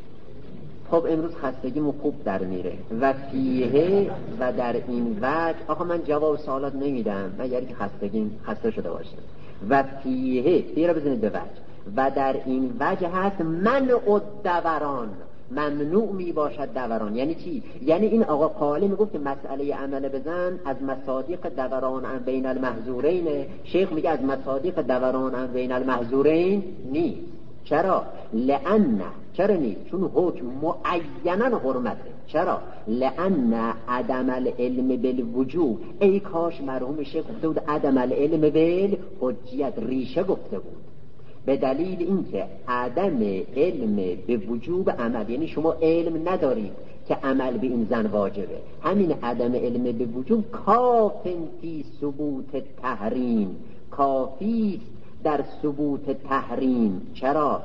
Speaker 2: خب امروز خستگیمو خوب در میره. و فیه و در این وجه. آخه من جواب سوالات نمیدم مگر که خستگیم خسته شده باشم. و فیه فیه رو بزنید به وجه. و در این وجه هست منع الدوران، ممنوع می باشد دوران. یعنی چی؟ یعنی این آقا قائل میگفت که مسئله عمل بزن از مصادیق دوران بین المحظورین. شیخ میگه از مصادیق دوران بین المحظورین نیست. چرا؟ لأن چرا نیست؟ چون حکم معینا حرمته. چرا؟ لأن عدم العلم بالوجوب. ای کاش مرحوم شیخ گفته بود عدم العلم بالحجیت، ریشه گفته بود. به دلیل اینکه عدم علم به وجوب عمل، یعنی شما علم ندارید که عمل به این زن واجبه. همین عدم علم به وجوب کافن فی ثبوت تحریم، کافی در ثبوت تحریم. چرا؟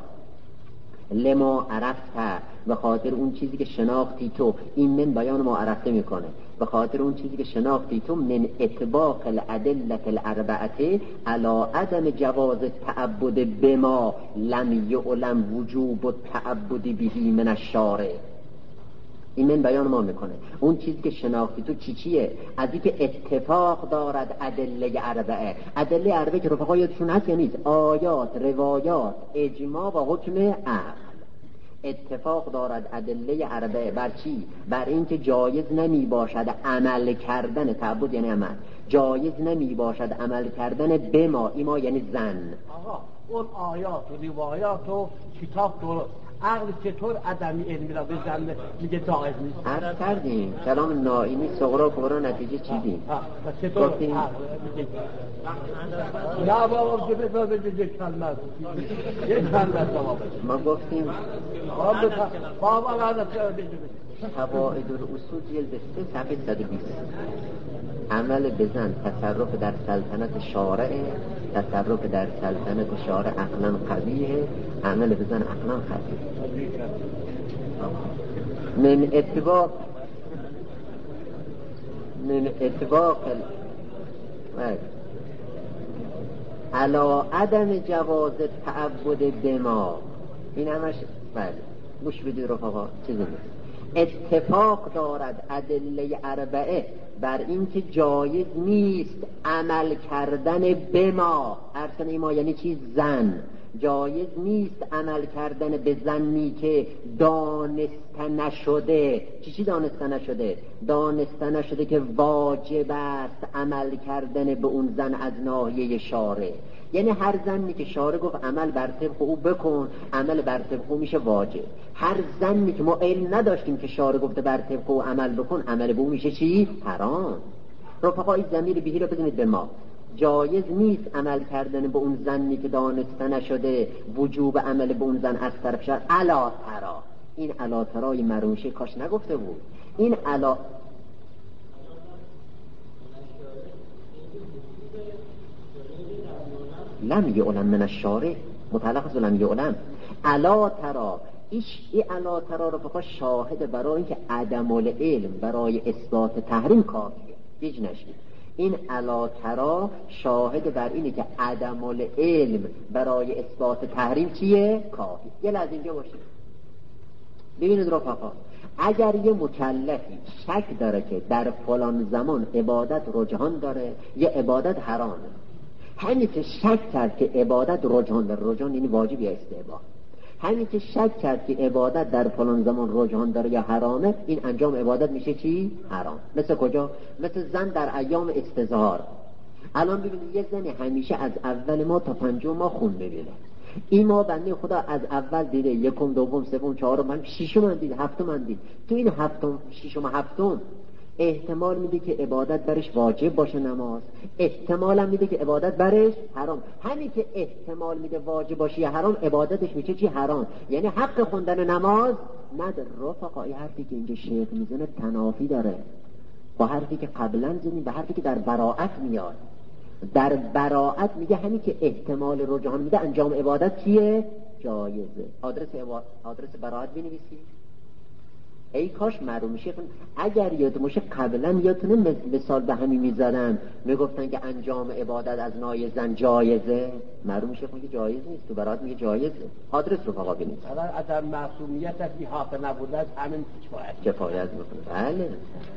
Speaker 2: لما عرفت، به خاطر اون چیزی که شناختی تو. این من بیان ما عرفته میکنه. به خاطر اون چیزی که شناختی تو من اطباق الادله الاربعه علی عدم جواز التعبد بما لم یعلم وجوب التعبد به من الشارع. این من بیان ما میکنه. اون چیزی که شناختی تو چی چیه؟ از اینکه اتفاق دارد ادله اربعه. ادله اربعه که رفقا یادشون هست یا نیست؟ آیات، روایات، اجماع و حکم عقل. اتفاق دارد ادله اربعه بر چی؟ بر اینکه جایز نمی باشد عمل کردن، تعبد یعنی عمل، جایز نمی باشد عمل کردن به ما، ایما یعنی زن.
Speaker 4: آقا اون آیات و روایات و کتاب درست، عقل چطور عدمی علمی را بزنه میگه جایز نیست؟
Speaker 2: عرض کردیم کلام نائینی صغرا کبرا نتیجه چیدیم.
Speaker 4: چطور عقل میگه نه بابا که بذار بجه یک کلمه یک کلمه
Speaker 2: ما گفتیم
Speaker 4: بابا بعد از بجه
Speaker 2: قواعد الاصول جلد سه صفحه صد و بیست. عمل بزن تصرف در سلطنت شارع، تصرف در سلطنت شارع عقلا قبیحه، عمل بزن عقلا قبیحه. من اتباق من اتباق علا عدم جواز تعبد بما. این همش بله گوش بدید رفقا چیزی نیست. اتفاق دارد ادله اربعه بر اینکه جایز نیست عمل کردن به ما. ارسن ما یعنی چی؟ زن. جایز نیست عمل کردن به زنی که دانسته نشده. چی چی دانسته نشده؟ دانسته نشده که واجب است عمل کردن به اون زن از ناحیه شارع. یعنی هر زنی که شارع گفت عمل بر طبق او بکن، عمل بر طبق او میشه واجب. هر زنی که ما علم نداشتیم که شارع گفته بر طبق او عمل بکن، عمل به او میشه چی؟ حرام. رفقای ضمیر بهی رو بزنید به ما. جایز نیست عمل کردن به اون زنی که دانسته نشده وجوب عمل به اون زن از طرف شارع. الا ترا، این الا ترای مروشه کاش نگفته بود. این الا لم یعلم من الشارع متعلق از لم یعلم. الا ترا ایش ای الا ترا رو فقط شاهد برای اینکه عدم العلم برای اثبات تحریم کافیه. هیچ نشید. این الا ترا شاهد بر اینه که عدم العلم برای اثبات تحریم چیه؟ کافی. یه لحظه اینجا باشید ببینید رفقا، اگر یه مکلفی شک داره که در فلان زمان عبادت رجحان داره یا عبادت حرامه، همین که شک کرد که عبادت رجحان داره، رجحان یعنی واجب یا استحباب، همین که شک کرد که عبادت در فلان زمان رجحان داره یا حرامه، این انجام عبادت میشه چی؟ حرام. مثل کجا؟ مثل زن در ایام استظهار. الان ببینید یه زنی همیشه از اول ما تا پنجم ما خون ببینه، این ما بنده خدا از اول دیده یکم دوم سوم چهارم من ششم من دید هفتم من دید، تو این هفتم ششم هفتم احتمال میده که عبادت برش واجب باشه نماز، احتمال هم میده که عبادت برش حرام. همین که احتمال میده واجب باشه یا حرام، عبادتش میشه چی؟ حرام. یعنی حق خوندن نماز نداره. رفقا این حرفی که اینجا شیخ میزنه تنافی داره با حرفی که قبلا زدیم، با حرفی که در براءت میاد. در براءت میگه همین که احتمال رجحان میده انجام عبادت چیه؟ جایزه. آدرس عبا... آدرس براءت بنویسی. ای کاش معلوم میشه. اگر یاد باشه قبلا یادتونه مثال به همین میزدن، میگفتن که انجام عبادت از نای زن جایزه، معلوم میشه که جایز نیست، تو براءت میگه جایزه. آدرس رو فقط بنویس.
Speaker 4: اگر از معصومیت از احاطه نبوده همین کفایت
Speaker 2: کفایت میکنه. بله.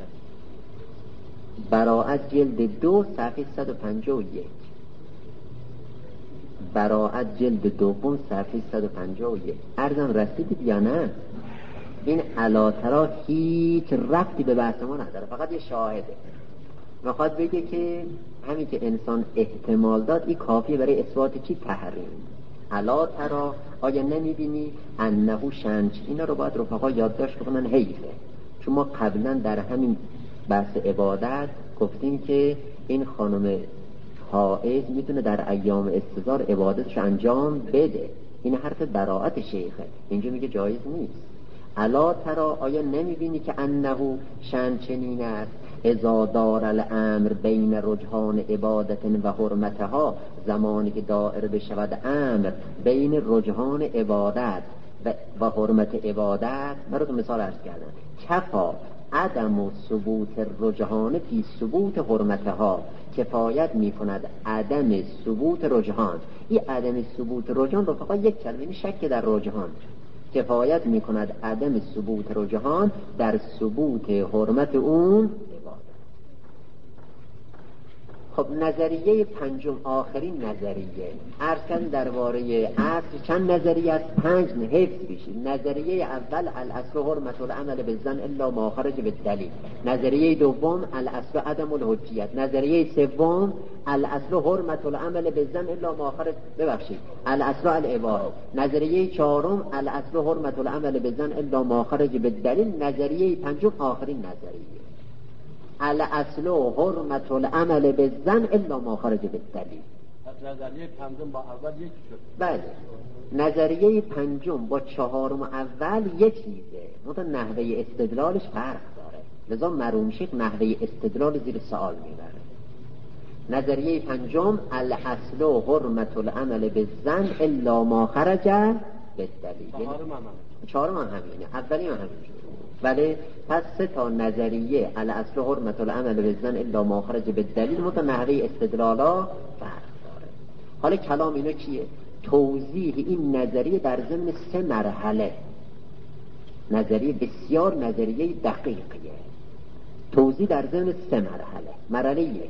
Speaker 2: براءت جلد دو صفحه صد و پنجاه و یک. براءت جلد دوم صفحه صد و پنجاه و یک. عرضم رسیدید یا نه؟ این علاترا هیچ ربطی به بحث ما نداره، فقط یه شاهده. میخواد بگه که همین که انسان احتمال داد این کافیه برای اثبات چی؟ تحریم. علاترا آیا نمیبینی انهو شنج؟ اینا رو باید رفقا یادداشت بکنن، حیفه. چون ما قبلا در همین بحث عبادت گفتیم که این خانم حائض میتونه در ایام استظهار عبادتش انجام بده. این حرف براءت شیخه، اینجا میگه جایز نیست. الا ترا آیا نمیبینی که انهو شن چنین است اذا دار الامر بین رجحان عبادت و حرمتها، زمانی که دائر بشود امر بین رجحان عبادت و, و حرمت عبادت. براتون مثال عرض کردم، کفا عدم و ثبوت رجحان فی ثبوت حرمتها، کفایت میکند عدم ثبوت رجحان. این عدم ثبوت رجحان رو فقط یک کلمه شک در رجحان، کفایت میکند عدم ثبوت رجحان در ثبوت حرمت اون عبادت. خب نظریه پنجم آخرین نظریه عرض کردن درباره اصل چند نظریه است؟ پنج حفظ بشید. نظریه اول الاصل حرمت العمل بالظن الا ما خرج بالدلیل. نظریه دوم الاصل عدم الحجیت. نظریه سوم الاصل حرمت العمل بالظن الا ما خرج ببخشید الاصل الاباحه. نظریه چهارم الاصل حرمت العمل بالظن الا ما خرج بالدلیل. نظریه پنجم آخرین نظریه الاصل حرمت العمل بالظن الا ما خرج بالدلیل.
Speaker 4: نظریه پنجم با اول یک شد.
Speaker 2: بله، نظریه پنجم با چهارم اول یکیه، منتها نحوه استدلالش فرق داره، لذا مرحوم شیخ نحوه استدلال زیر سوال میبره. نظریه پنجم الاصل حرمت العمل بالظن الا ما خرج بالدلیل.
Speaker 4: چهارم هم
Speaker 2: چهارم هم همینه، اولی هم همینه. بله، پس سه تا نظریه الاصل حرمت العمل بالظن الا ما خرج بالدلیل منتها نحوه استدلالا فرق داره. حالا کلام اینا چیه؟ توضیح این نظریه در ضمن سه مرحله. نظریه بسیار نظریه دقیقیه. توضیح در ضمن سه مرحله. مرحله یک،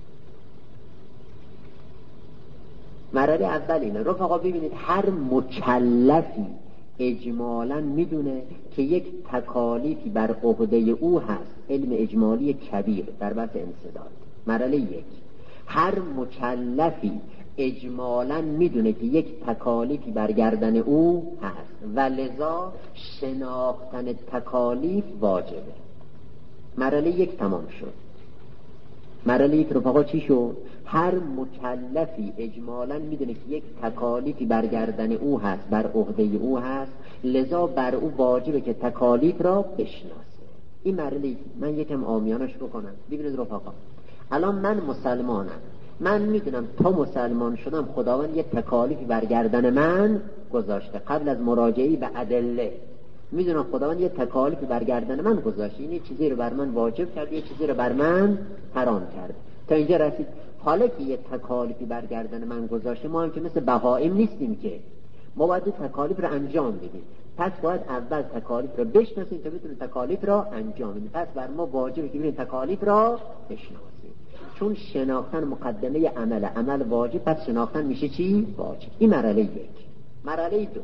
Speaker 2: مرحله اول اینه رفقا ببینید، هر مکلفی اجمالاً میدونه که یک تکالیفی بر عهده او هست، علم اجمالی کبیر در بحث انسداد. مرحله یک، هر مکلفی اجمالاً میدونه که یک تکالیفی بر گردن او هست و لذا شناختن تکالیف واجبه. مرحله یک تمام شد. مرحله یک رفقا چی شد؟ هر مکلفی اجمالاً میدونه که یک تکالیفی بر گردن او هست، بر عهده او هست، لذا بر او واجبه که تکالیف را بشناسه. این مرحله من یکم عامیانش بکنم. ببینید رفقا، الان من مسلمانم، من میدونم تا مسلمان شدم خداوند یک تکالیفی بر گردن من گذاشته. قبل از مراجعه به ادله میدونم خداوند یک تکالیفی بر گردن من گذاشته، این یه چیزی رو بر من واجب کرده، یه چیزی رو بر من حرام کرده. تا اینجا رسید. حالا که یه تکالیفی برگردن من گذاشته، ما هم که مثل بهائم نیستیم که، ما باید تکالیف رو انجام بدیم. پس باید اول تکالیف رو بشناسیم تا بتونیم تکالیف رو انجام بدیم. پس بر ما واجبه که بتونیم تکالیف رو بشناسیم، چون شناختن مقدمه عمل، عمل واجب، پس شناختن میشه چی؟ واجب. این مرحله یک. مرحله دو،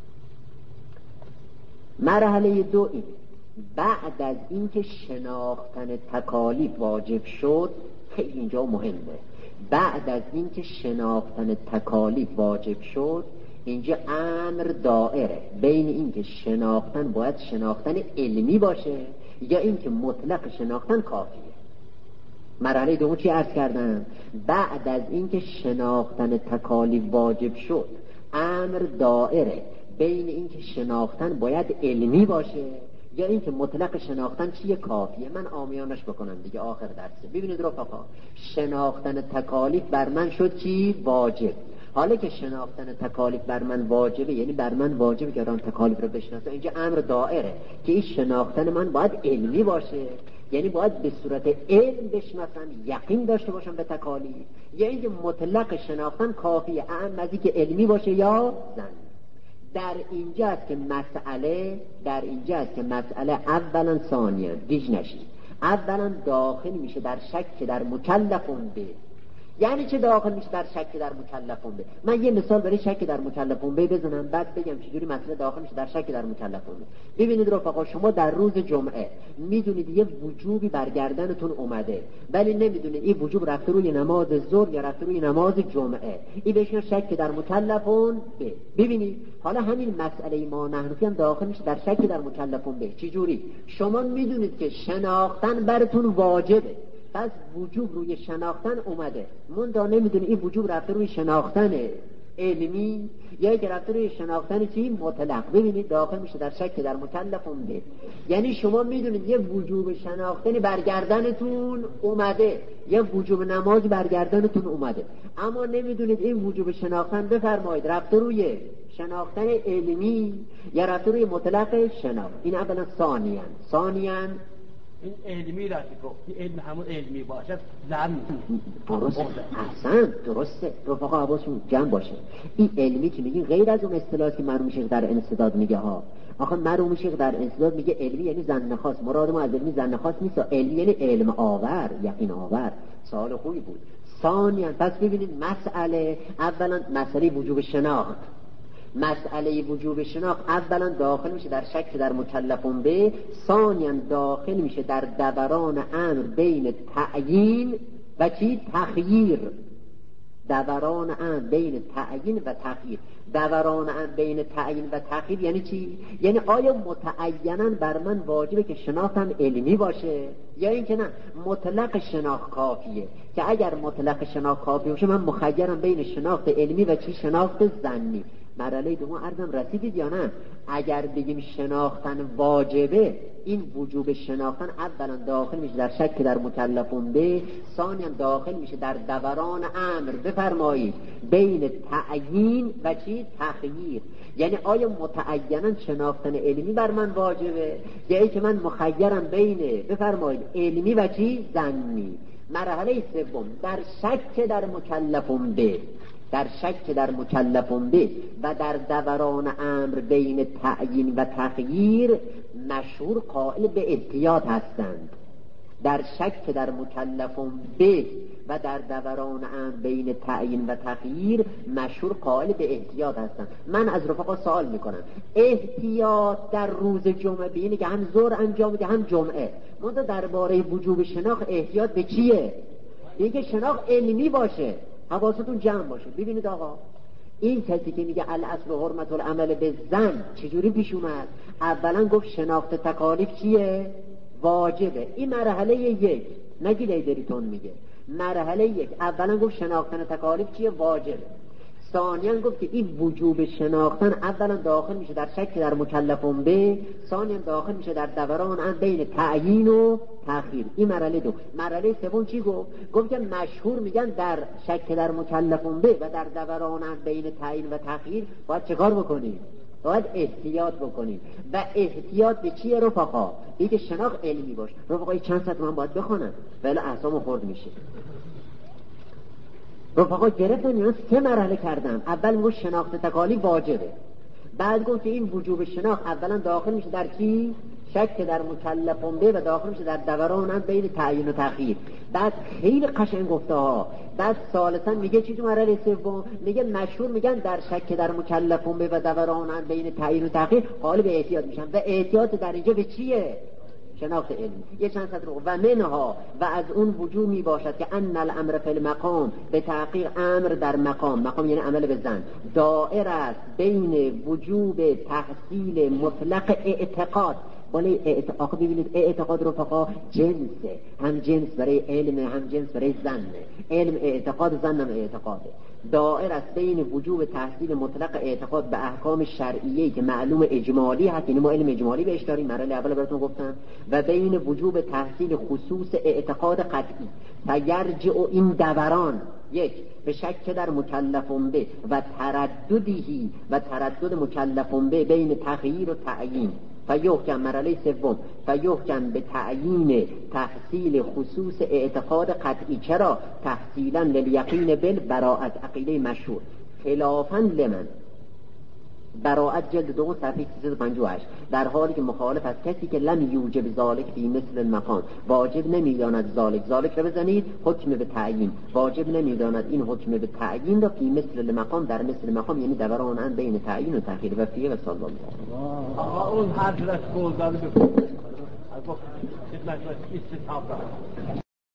Speaker 2: مرحله دو این بعد از اینکه شناختن تکالیف واجب شد، خیلی اینجا مهمه، بعد از اینکه شناختن تکالیف واجب شد، اینجا امر دائره بین اینکه شناختن باید شناختن علمی باشه یا اینکه مطلق شناختن کافیه. مرحله دوم چی عرض کردم؟ بعد از اینکه شناختن تکالیف واجب شد، امر دائره بین اینکه شناختن باید علمی باشه یا اینکه مطلق شناختن چیه؟ کافیه. من عامیانش بکنم دیگه آخر درسه. ببینید رفقا، شناختن تکالیف بر من شد چی؟ واجب. حالا که شناختن تکالیف بر من واجبه، یعنی بر من واجبه که آن تکالیف رو بشناسم، اینجا امر دائره که این شناختن من باید علمی باشه، یعنی باید به صورت علم بشناسم، یقین داشته باشم به تکالیف، یا اینکه مطلق شناختن کافیه، اهم از اینکه علمی باشه یا زن. در اینجا است که مسئله در اینجا است که مسئله اولا ثانیا گیج نشید، اولا داخل میشه در شک در مکلفون به. یعنی چه داخل میشه در شک در مکلفون به؟ من یه مثال برای شک در مکلفون به بزنم، بعد بگم چجوری مسئله داخل میشه در شک در مکلفون به. ببینید رفقا، شما در روز جمعه میدونید یه وجوبی برگردنتون اومده، ولی نمیدونید این وجوب رفته روی نماز ظهر یا رفته روی نماز جمعه، این بهش شک در مکلفون به. ببینید حالا همین مسئله ما نحنفی هم داخل میشه در شک در مکلفون به. چجوری؟ شما میدونید که شناختن براتون واجبه، پس وجوب روی شناختن اومده، منتها نمیدونی این وجوب رفته روی شناختن علمی یا که رفته روی شناختن چی؟ مطلق. ببینید داخل میشه در شک در مکلفون به. یعنی شما میدونید یه وجوب شناختنی برگردنتون اومده، یه وجوب نماز برگردنتون اومده، اما نمیدونید این وجوب شناختن بفرمایید رفته روی شناختن علمی یا رفته روی مطلق شناخت. این اولا. ثانیاً ثانیاً
Speaker 4: این علمی را که گفتی، علم همون علمی باشد زن
Speaker 2: درسته. احسن، درسته. رفقا حواسون جمع باشه، این علمی که میگین غیر از اون اصطلاحی که مرحوم شیخ در انسداد میگه ها. آخه مرحوم شیخ در انسداد میگه علمی یعنی زن خاص، مراد ما از علمی زن خاص نیست، علمی یعنی علم آور، یقین آور. سوال خوبی بود. ثانیاً پس ببینید مسئله، اولا مسئله وجوب شناخت، مسئله وجوب شناخت اولا داخل میشه در شک در مکلفون به، ثانیاً داخل میشه در دوران امر بین تعیین و چی؟ تخییر. دوران امر بین تعیین و تخییر. دوران امر بین تعیین و تخییر یعنی چی؟ یعنی آیا متعینا بر من واجبه که شناختم علمی باشه یا اینکه نه مطلق شناخت کافیه؟ که اگر مطلق شناخت کافی باشه من مخیرم بین شناخت علمی و چی؟ شناخت ظنی. مرحله دوم عرضم رسیدید یا نه؟ اگر بگیم شناختن واجبه، این وجوب شناختن اولا داخل میشه در شک در مکلفون به، ثانیا داخل میشه در دوران امر بفرمایید بین تعیین و چی؟ تخییر. یعنی آیا متعینا شناختن علمی بر من واجبه یا ای که من مخیرم بین بفرمایید علمی و چی؟ ظنی. مرحله سوم در شک در مکلفون به، در شک در مکلفون به و در دوران امر بین تعیین و تغییر مشهور قائل به احتیاط هستند. در شک در مکلفون به و در دوران امر بین تعیین و تغییر مشهور قائل به احتیاط هستند. من از رفقا سوال میکنم، احتیاط در روز جمعه بینه که هم ظهر انجام میده هم جمعه، منتها درباره وجوب شناخت احتیاط به چیه؟ اینکه شناخت علمی باشه. حواستون جمع باشه. ببینید آقا، این کسی که میگه الاصل و حرمت العمل به زن چجوری پیش اومد؟ اولا گفت شناخت تکالیف چیه؟ واجبه. این مرحله یک، نگید ایدریتون میگه مرحله یک. اولا گفت شناختن تکالیف چیه؟ واجبه. ثانیاً گفت که این وجوب شناختن اولا داخل میشه در شک در مکلفون به، ثانیاً داخل میشه در دوران ان بین تعیین و تأخیر. این مرحله دو. مرحله سوم چی گفت؟ گفت که مشهور میگن در شک در مکلفون به و در دوران ان بین تعیین و تأخیر باید چه کار بکنید؟ باید احتیاط بکنیم. و احتیاط به چیه رفقا؟ اینکه شناخت علمی باشه. رفقا چند ساعت من باید بخونم ولی اعصابم خرد میشه. رفقا گرفتن اینا سه مرحله کردم. اول میگه شناخت تکالیف واجبه، بعد گفت این وجوب شناخت اولا داخل میشه در کی؟ شک در مکلفون به و داخل میشه در دوران بین تعیین و تأخیر. بعد خیلی قشنگ گفته ها. بعد ثالثا میگه چی تو مرحله سوم؟ میگه مشهور میگن در شک در مکلفون به و دوران بین تعیین و تأخیر قالب احتیاط میشن. و احتیاط در اینجا به چیه؟ شناخت علمی. یه چند سطر و منها و از اون وجود می باشد که ان الامر فی المقام، به تحقیق امر در مقام، مقام یعنی عمل به زن، دائر است بین وجوب تحصیل مطلق اعتقاد. ولی اعتقاد ببینید اعتقاد رفقا جنسه، هم جنس برای علم هم جنس برای زن. علم اعتقاد، زن هم اعتقاده. دائر است بین وجوب تحصیل مطلق اعتقاد به احکام شرعیه‌ای که معلوم اجمالی هست، یعنی ما علم اجمالی بهش داریم، مرحله اول براتون گفتم، و بین وجوب تحصیل خصوص اعتقاد قطعی. فیرجع این دوران یک به شک در مکلفون به و ترددی و تردد مکلفون به بین تغییر و تعیین. فیحکم مرحله سوم فیحکم به تعیین تحصیل خصوص اعتقاد قطعی. چرا؟ تحصیلا للیقین بالبراءت، عقیده مشهور. خلافا لمن، براءت جلد دو صفحه سیصد و پنجاه و هشت، در حالی که مخالف از کسی که لم یوجب ذالک فی مثل المقام، واجب نمیداند ذالک، ذالک رو بزنید حکم به تعیین، واجب نمیداند این حکم به تعیین را فی مثل المقام، در مثل مقام یعنی دوران ان بین تعیین و تأخیر. و فیه و صلی الله علیه.
Speaker 4: آقا اون حضرت گلزاده بکنید از وقت خدمت استصحاب را